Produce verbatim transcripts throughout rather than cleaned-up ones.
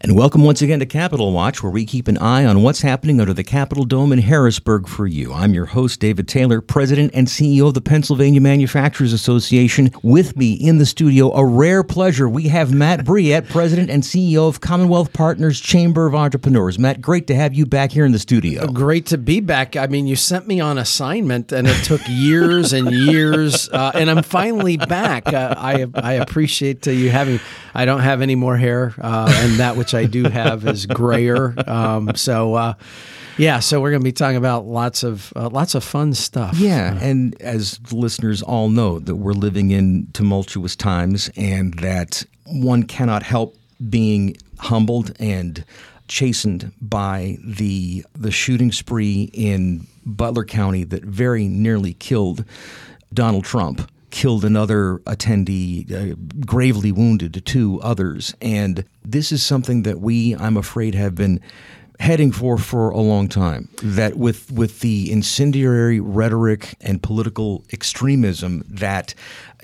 And welcome once again to Capitol Watch, where we keep an eye on what's happening under the Capitol Dome in Harrisburg for you. I'm your host, David Taylor, President and C E O of the Pennsylvania Manufacturers Association. With me in the studio, a rare pleasure, we have Matt Brouillette, President and C E O of Commonwealth Partners Chamber of Entrepreneurs. Matt, great to have you back here in the studio. Great to be back. I mean, you sent me on assignment, and it took years and years, uh, and I'm finally back. Uh, I I appreciate uh, you having. I don't have any more hair, uh, and that which I do have is grayer. Um, so, uh, yeah, so we're going to be talking about lots of uh, lots of fun stuff. Yeah, and as listeners all know, that we're living in tumultuous times, and that one cannot help being humbled and chastened by the the shooting spree in Butler County that very nearly killed Donald Trump. Killed another attendee, uh, gravely wounded two others. And this is something that we, I'm afraid, have been heading for for a long time. That with, with the incendiary rhetoric and political extremism that,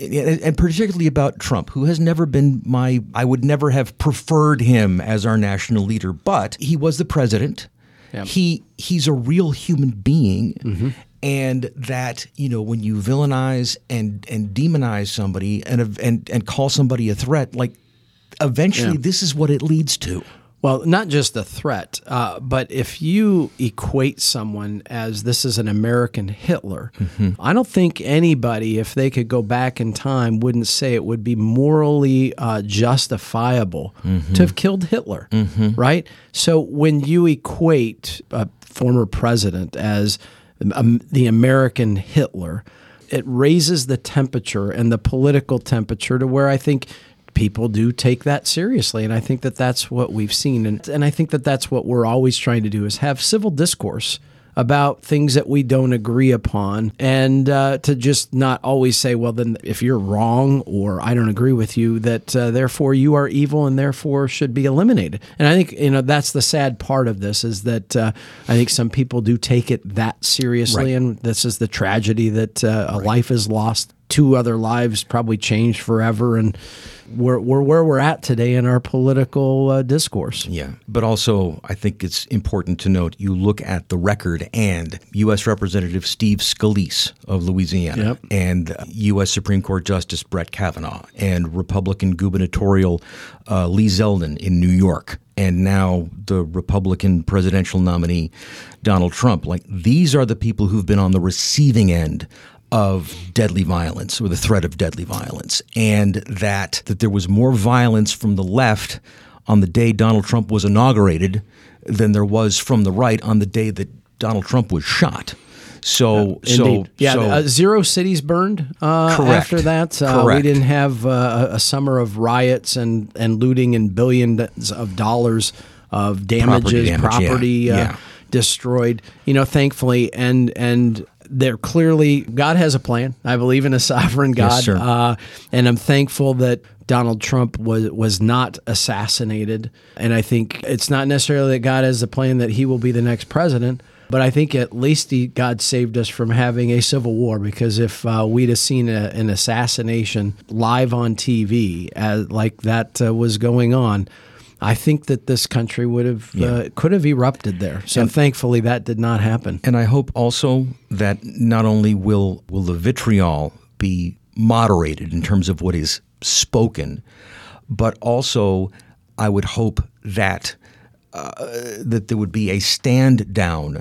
and particularly about Trump, who has never been my, I would never have preferred him as our national leader, but he was the president. Yep. He He's a real human being. Mm-hmm. And that, you know, when you villainize and, and demonize somebody and, and and call somebody a threat, like eventually yeah. this is what it leads to. Well, not just a threat, uh, but if you equate someone as this is an American Hitler, mm-hmm. I don't think anybody, if they could go back in time, wouldn't say it would be morally uh, justifiable mm-hmm. to have killed Hitler, mm-hmm. right? So when you equate a former president as Um, the American Hitler, it raises the temperature and the political temperature to where I think people do take that seriously. And I think that that's what we've seen. And, and I think that that's what we're always trying to do is have civil discourse about things that we don't agree upon, and uh, to just not always say, well, then if you're wrong or I don't agree with you, that uh, therefore you are evil and therefore should be eliminated. And I think, you know, that's the sad part of this is that uh, I think some people do take it that seriously, right. And this is the tragedy that uh, a right. life is lost. Two other lives probably changed forever, and we're, we're where we're at today in our political uh, discourse. Yeah, but also I think it's important to note, you look at the record and U S Representative Steve Scalise of Louisiana yep. and U S Supreme Court Justice Brett Kavanaugh and Republican gubernatorial uh, Lee Zeldin in New York, and now the Republican presidential nominee Donald Trump. Like, these are the people who've been on the receiving end of deadly violence, or the threat of deadly violence, and that that there was more violence from the left on the day Donald Trump was inaugurated than there was from the right on the day that Donald Trump was shot. So, uh, so yeah, so, uh, zero cities burned uh, correct, after that. Uh, correct. We didn't have uh, a summer of riots and, and looting and billions of dollars of damages, property, damage, property yeah, uh, yeah. destroyed. You know, thankfully, and and. They're clearly, God has a plan. I believe in a sovereign God. Yes, sir. Uh, and I'm thankful that Donald Trump was was not assassinated. And I think it's not necessarily that God has a plan that he will be the next president, but I think at least he, God saved us from having a civil war, because if uh, we'd have seen a, an assassination live on T V as, like that uh, was going on, I think that this country would have yeah. uh, could have erupted there. So and, thankfully that did not happen. And I hope also that not only will will the vitriol be moderated in terms of what is spoken, but also I would hope that uh, that there would be a stand down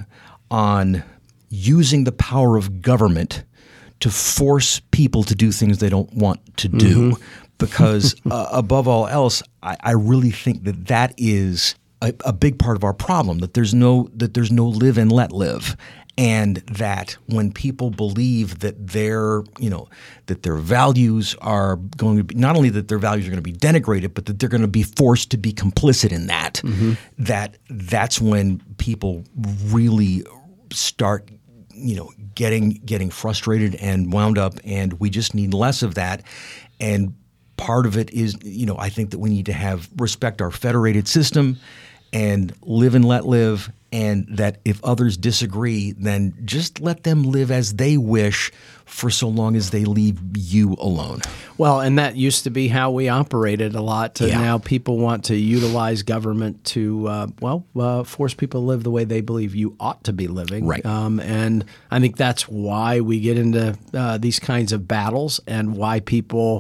on using the power of government to force people to do things they don't want to do. Mm-hmm. Because uh, above all else, I, I really think that that is a, a big part of our problem. That there's no that there's no live and let live, and that when people believe that their you know that their values are going to be, not only that their values are going to be denigrated, but that they're going to be forced to be complicit in that. Mm-hmm. That that's when people really start you know getting getting frustrated and wound up, and we just need less of that. And part of it is, you know, I think that we need to have respect our federated system and live and let live, and that if others disagree, then just let them live as they wish for so long as they leave you alone. Well, and that used to be how we operated a lot. Uh, Yeah. Now people want to utilize government to, uh, well, uh, force people to live the way they believe you ought to be living. Right. Um, and I think that's why we get into uh, these kinds of battles and why people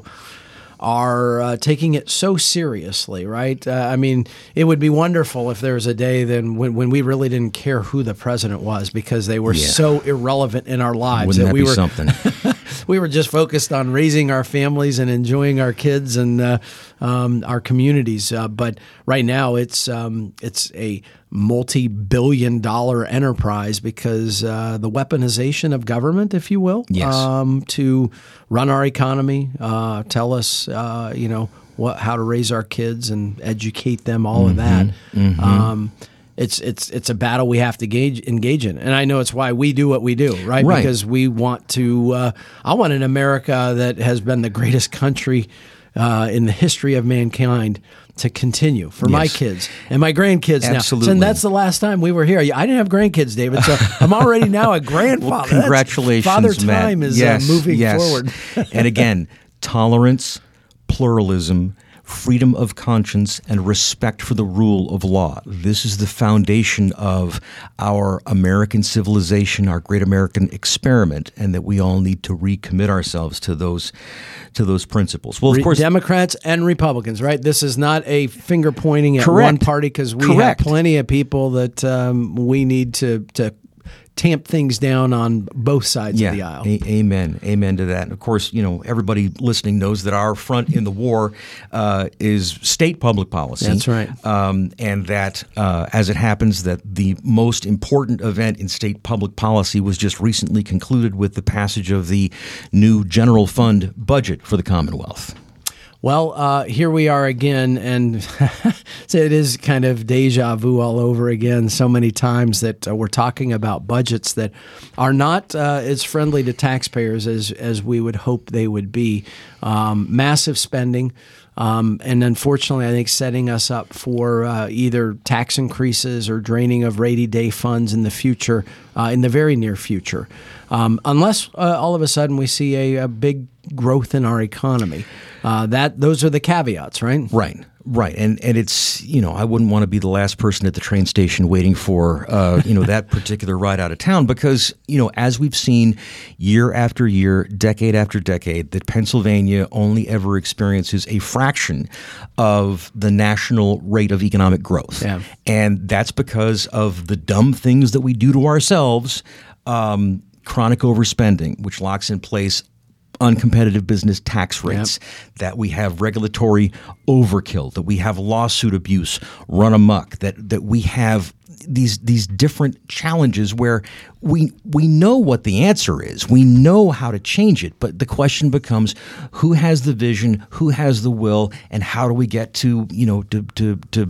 are uh, taking it so seriously, right? Uh, I mean, it would be wonderful if there was a day then when, when we really didn't care who the president was because they were Yeah. so irrelevant in our lives. Wouldn't that we be were, something? we were just focused on raising our families and enjoying our kids and uh, um, our communities. Uh, but right now, it's um, it's a multi-billion dollar enterprise because uh, the weaponization of government, if you will, Yes. um, to run our economy, uh, tell us, uh, you know, what how to raise our kids and educate them, all of that. Mm-hmm. Um, It's it's it's a battle we have to gauge, engage in, and I know it's why we do what we do, right? Right. Because we want to. Uh, I want an America that has been the greatest country uh, in the history of mankind to continue for my Yes. kids and my grandkids now. Absolutely. And that's the last time we were here. I didn't have grandkids, David, so I'm already now a grandfather. Well, That's- congratulations, Father Matt. time is yes, uh, moving yes. forward. And again, tolerance, pluralism, freedom of conscience, and respect for the rule of law. This is the foundation of our American civilization, our great American experiment, and that we all need to recommit ourselves to those to those principles. Well, of Re- course, Democrats and Republicans, right? This is not a finger pointing at Correct. one party because we Correct. have plenty of people that um, we need to to tamp things down on both sides yeah, of the aisle. a- amen, amen to that. And of course, you know, everybody listening knows that our front in the war uh, is state public policy. That's right. Um, and that, uh, as it happens, that the most important event in state public policy was just recently concluded with the passage of the new general fund budget for the Commonwealth. Well, uh, here we are again, and so it is kind of deja vu all over again. So many times that uh, we're talking about budgets that are not uh, as friendly to taxpayers as as we would hope they would be. Um, massive spending. Um, and unfortunately, I think setting us up for uh, either tax increases or draining of rainy day funds in the future, uh, in the very near future, um, unless uh, all of a sudden we see a, a big growth in our economy. Uh, that those are the caveats, right? Right, right, and and it's you know I wouldn't want to be the last person at the train station waiting for uh, you know that particular ride out of town because you know as we've seen year after year, decade after decade, that Pennsylvania only ever experiences a fraction of the national rate of economic growth, Yeah. and that's because of the dumb things that we do to ourselves, um, chronic overspending, which locks in place uncompetitive business tax rates, that we have regulatory overkill, that we have lawsuit abuse run amok, that that we have these these different challenges where we we know what the answer is. We know how to change it, but the question becomes who has the vision, who has the will, and how do we get to, you know, to to to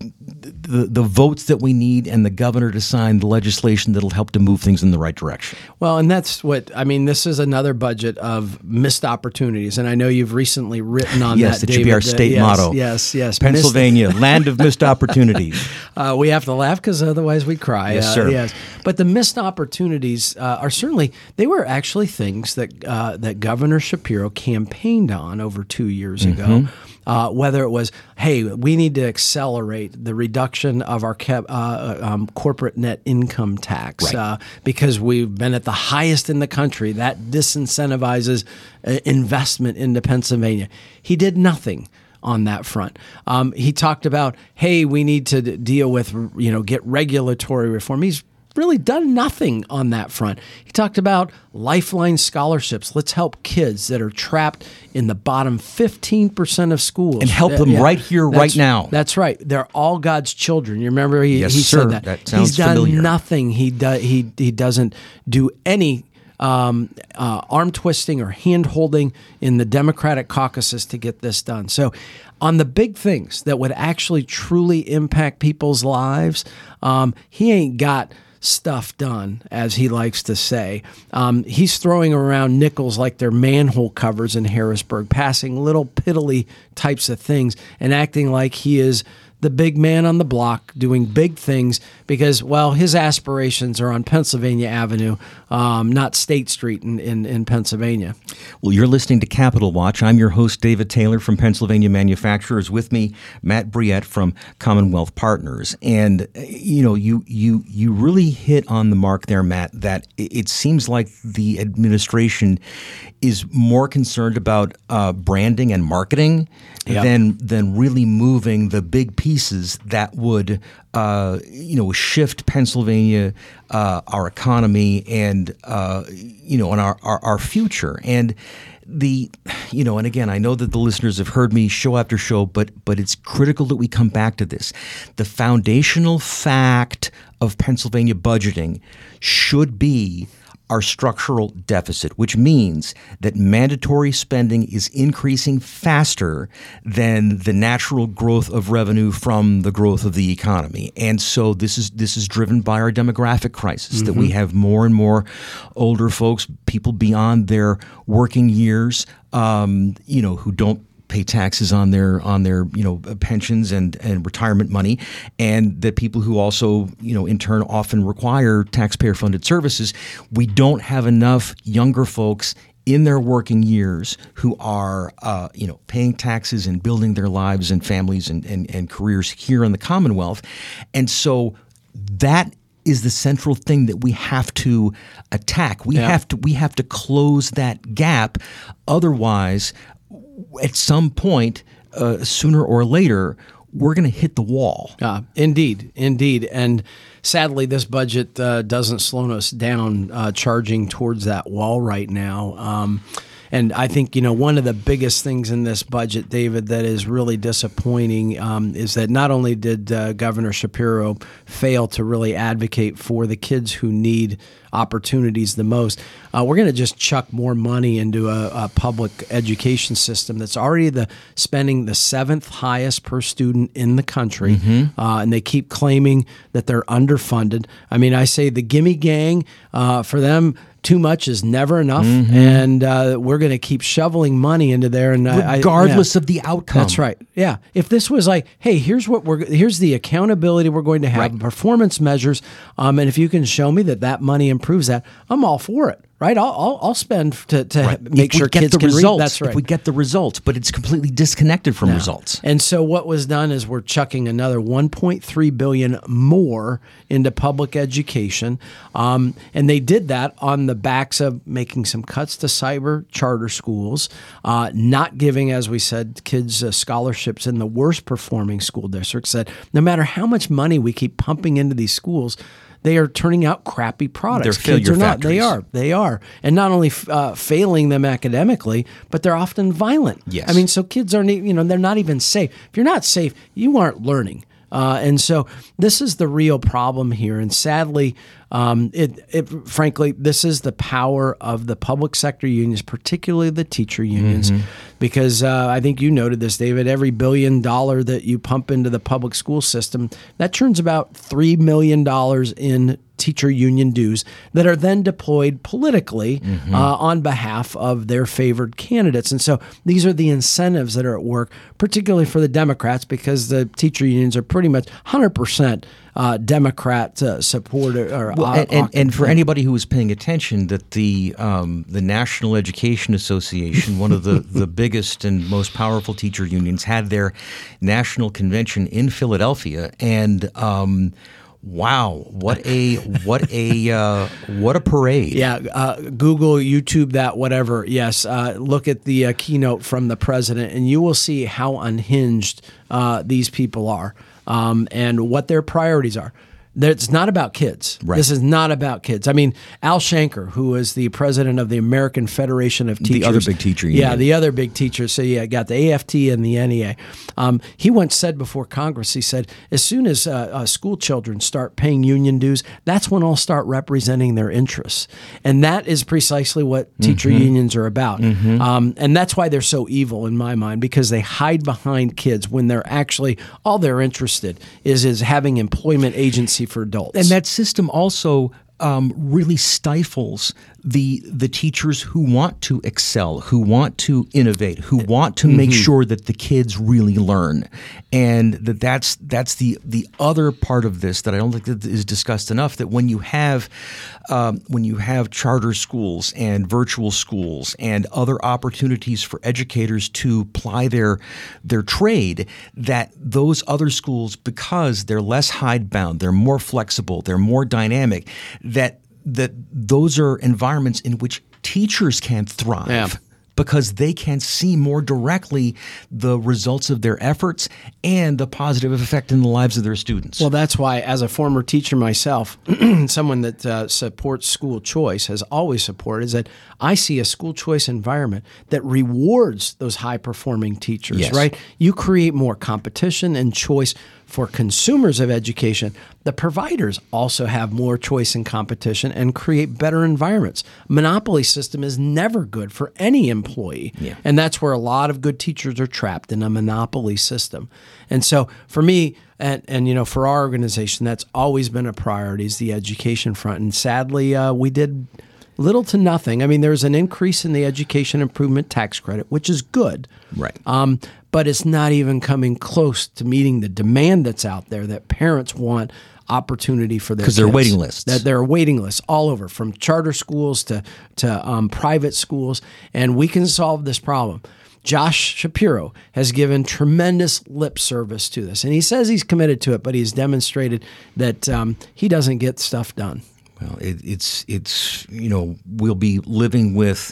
the, the votes that we need and the governor to sign the legislation that'll help to move things in the right direction. Well, and that's what I mean. This is another budget of missed opportunities, and I know you've recently written on Yes, that. that should be David. our state Uh, yes, motto. Yes, yes, Pennsylvania, land of missed opportunities. Uh, we have to laugh because otherwise we cry. Yes, Uh, sir. yes, but the missed opportunities uh, are certainly they were actually things that uh, that Governor Shapiro campaigned on over two years Mm-hmm. ago. Uh, whether it was, hey, we need to accelerate the reduction of our cap, uh, um, corporate net income tax Right. uh, because we've been at the highest in the country. That disincentivizes uh, investment into Pennsylvania. He did nothing on that front. Um, he talked about, hey, we need to d- deal with, you know, get regulatory reform. He's really done nothing on that front. He talked about Lifeline scholarships. Let's help kids that are trapped in the bottom fifteen percent of schools. And help them right here, That's- right now. That's right. They're all God's children. You remember he, Yes, he sir. said that. That sounds He's done familiar. nothing. He, do, he, he doesn't do any um, uh, arm twisting or hand holding in the Democratic caucuses to get this done. So, on the big things that would actually truly impact people's lives, um, he ain't got stuff done, as he likes to say. Um, he's throwing around nickels like they're manhole covers in Harrisburg, passing little piddly types of things and acting like he is the big man on the block doing big things because, well, his aspirations are on Pennsylvania Avenue, um, not State Street in, in, in Pennsylvania. Well, you're listening to Capital Watch. I'm your host, David Taylor from Pennsylvania Manufacturers. With me, Matt Briette from Commonwealth Partners. And, you know, you you you really hit on the mark there, Matt, that it seems like the administration is more concerned about uh, branding and marketing yep. than than really moving the big pieces that would uh, you know shift Pennsylvania, uh, our economy, and uh, you know, and our, our our future. And the you know, and again, I know that the listeners have heard me show after show, but but it's critical that we come back to this. The foundational fact of Pennsylvania budgeting should be our structural deficit, which means that mandatory spending is increasing faster than the natural growth of revenue from the growth of the economy. And so this is this is driven by our demographic crisis, mm-hmm. that we have more and more older folks, people beyond their working years, um, you know, who don't pay taxes on their on their you know pensions and, and retirement money, and that people who also you know in turn often require taxpayer funded services. We don't have enough younger folks in their working years who are uh, you know paying taxes and building their lives and families and, and, and careers here in the Commonwealth, and so that is the central thing that we have to attack. We yeah. have to we have to close that gap, otherwise, at some point, uh, sooner or later, we're going to hit the wall. Uh, indeed, indeed. And sadly, this budget uh, doesn't slow us down uh, charging towards that wall right now. Um, and I think, you know, one of the biggest things in this budget, David, that is really disappointing um, is that not only did uh, Governor Shapiro fail to really advocate for the kids who need opportunities the most, uh, we're going to just chuck more money into a, a public education system that's already the spending the seventh highest per student in the country, mm-hmm. uh, and they keep claiming that they're underfunded. I mean, I say the gimme gang, uh, for them, too much is never enough, mm-hmm. and uh, we're going to keep shoveling money into there, and regardless I, yeah. of the outcome. That's right. Yeah. If this was like, hey, here's what we're here's the accountability we're going to have, right. performance measures, um, and if you can show me that that money improves that, I'm all for it. Right, I'll I'll, I'll spend to, to right. make if sure get kids the can results, read. That's right. If we get the results, but it's completely disconnected from no. results. And so what was done is we're chucking another one point three billion dollars more into public education, um, and they did that on the backs of making some cuts to cyber charter schools, uh, not giving, as we said, kids uh, scholarships in the worst performing school districts. That no matter how much money we keep pumping into these schools, they are turning out crappy products. They're failure Kids are not. factories. They are. They are. And not only uh, failing them academically, but they're often violent. Yes. I mean, so kids aren't, you know, they're not even safe. If you're not safe, you aren't learning. Uh, and so this is the real problem here. And sadly, um, it, it frankly, this is the power of the public sector unions, particularly the teacher unions, mm-hmm. because uh, I think you noted this, David, every billion dollar that you pump into the public school system, that turns about three million dollars in teacher union dues that are then deployed politically mm-hmm. uh, on behalf of their favored candidates. And so these are the incentives that are at work, particularly for the Democrats, because the teacher unions are pretty much one hundred percent uh, Democrat uh, supported. Or, well, uh, and, and, and for anybody who was paying attention, that the um, the National Education Association, one of the, the biggest and most powerful teacher unions, had their national convention in Philadelphia, and um, wow, what a what a uh, what a parade! Yeah, uh, Google, YouTube, that whatever. Yes, uh, look at the uh, keynote from the president, and you will see how unhinged uh, these people are, um, and what their priorities are. It's not about kids. Right. This is not about kids. I mean, Al Shanker, who is the president of the American Federation of Teachers. The other big teacher union. Yeah, the other big teacher. So, yeah, got the A F T and the N E A. Um, he once said before Congress, he said, as soon as uh, uh, school children start paying union dues, that's when I'll start representing their interests. And that is precisely what teacher mm-hmm. unions are about. Mm-hmm. Um, and that's why they're so evil in my mind, because they hide behind kids when they're actually, all they're interested is, is having employment agency for adults. And that system also um, really stifles the the teachers who want to excel, who want to innovate, who want to make mm-hmm. sure that the kids really learn, and that that's that's the the other part of this that I don't think that is discussed enough. That when you have um, when you have charter schools and virtual schools and other opportunities for educators to ply their their trade, that those other schools, because they're less hidebound, they're more flexible, they're more dynamic, that that those are environments in which teachers can thrive. Yeah. Because they can see more directly the results of their efforts and the positive effect in the lives of their students. Well, that's why, as a former teacher myself, someone that uh, supports school choice, has always supported, is that I see a school choice environment that rewards those high-performing teachers, yes. right? You create more competition and choice for consumers of education. The providers also have more choice and competition and create better environments. Monopoly system is never good for any employee. Yeah. And that's where a lot of good teachers are trapped, in a monopoly system. And so for me, and, and you know, for our organization, that's always been a priority, is the education front. And sadly, uh, we did little to nothing. I mean, there's an increase in the education improvement tax credit, which is good. Right. Um, but it's not even coming close to meeting the demand that's out there, that parents want opportunity for their kids. Because there are waiting lists. That there are waiting lists all over, from charter schools to, to um, private schools, and we can solve this problem. Josh Shapiro has given tremendous lip service to this, and he says he's committed to it, but he's demonstrated that um, he doesn't get stuff done. Well, it, it's, it's you know, we'll be living with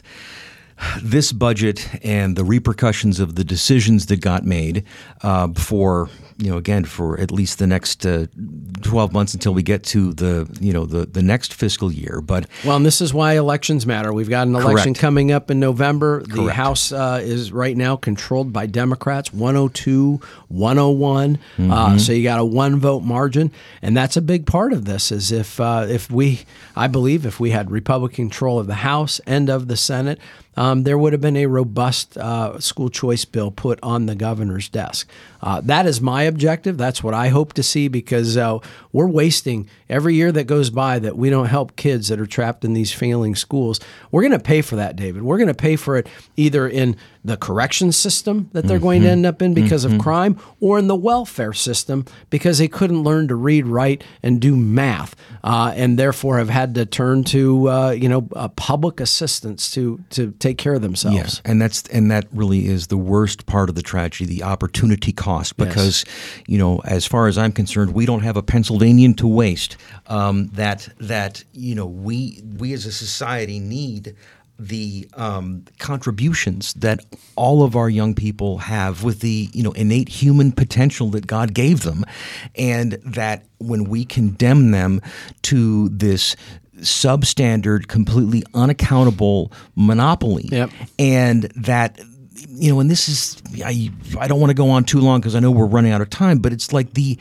this budget and the repercussions of the decisions that got made uh, for, you know, again, for at least the next uh, twelve months until we get to the, you know, the, the next fiscal year. But well, and this is why elections matter. We've got an election correct. coming up in November. The correct. House uh, is right now controlled by Democrats, one oh two, one oh one. Mm-hmm. Uh, so you got a one vote margin, and that's a big part of this. Is if uh, if we, I believe, if we had Republican control of the House and of the Senate, Um, there would have been a robust uh, school choice bill put on the governor's desk. Uh, that is my objective. That's what I hope to see, because uh, we're wasting every year that goes by that we don't help kids that are trapped in these failing schools. We're going to pay for that, David. We're going to pay for it either in the correction system that they're mm-hmm. going to end up in because mm-hmm. of crime, or in the welfare system because they couldn't learn to read, write, and do math, uh, and therefore have had to turn to uh, you know uh, public assistance to to take care of themselves. Yes, and that's and that really is the worst part of the tragedy, the opportunity cost. Because, yes. you know, as far as I'm concerned, we don't have a Pennsylvanian to waste. Um, that that you know we we as a society need the um, contributions that all of our young people have with the, you know, innate human potential that God gave them, and that when we condemn them to this substandard, completely unaccountable monopoly, yep. and that, you know, and this is, I, I don't want to go on too long because I know we're running out of time, but it's like the,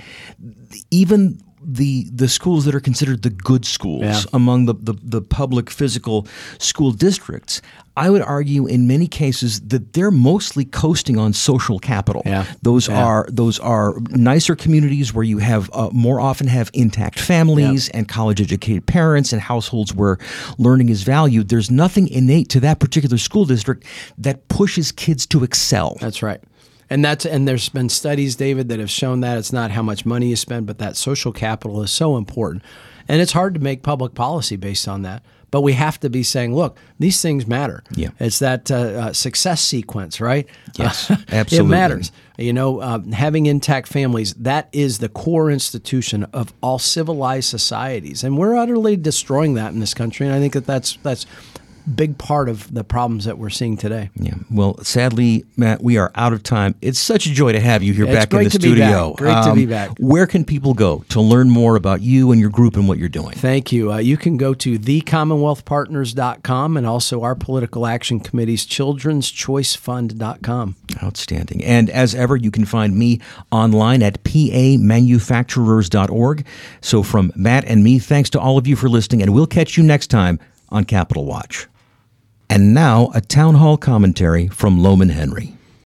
even the the schools that are considered the good schools yeah. among the, the, the public physical school districts, I would argue in many cases that they're mostly coasting on social capital. Yeah. Those yeah. are those are nicer communities where you have uh, more often have intact families yep. and college-educated parents and households where learning is valued. There's nothing innate to that particular school district that pushes kids to excel. That's right. And that's and there's been studies, David, that have shown that it's not how much money you spend, but that social capital is so important. And it's hard to make public policy based on that. But we have to be saying, look, these things matter. Yeah. It's that uh, uh, success sequence, right? Yes, uh, absolutely. It matters. You know, uh, having intact families, that is the core institution of all civilized societies. And we're utterly destroying that in this country. And I think that that's that's big part of the problems that we're seeing today. Yeah. Well, sadly, Matt, we are out of time. It's such a joy to have you here yeah, back in the to studio. Be back. Great um, to be back. Where can people go to learn more about you and your group and what you're doing? Thank you. Uh, you can go to the commonwealth partners dot com and also our Political Action Committee's children's choice fund dot com. Outstanding. And as ever, you can find me online at p a manufacturers dot org. So from Matt and me, thanks to all of you for listening, and we'll catch you next time on Capitol Watch. And now, a town hall commentary from Lowman Henry.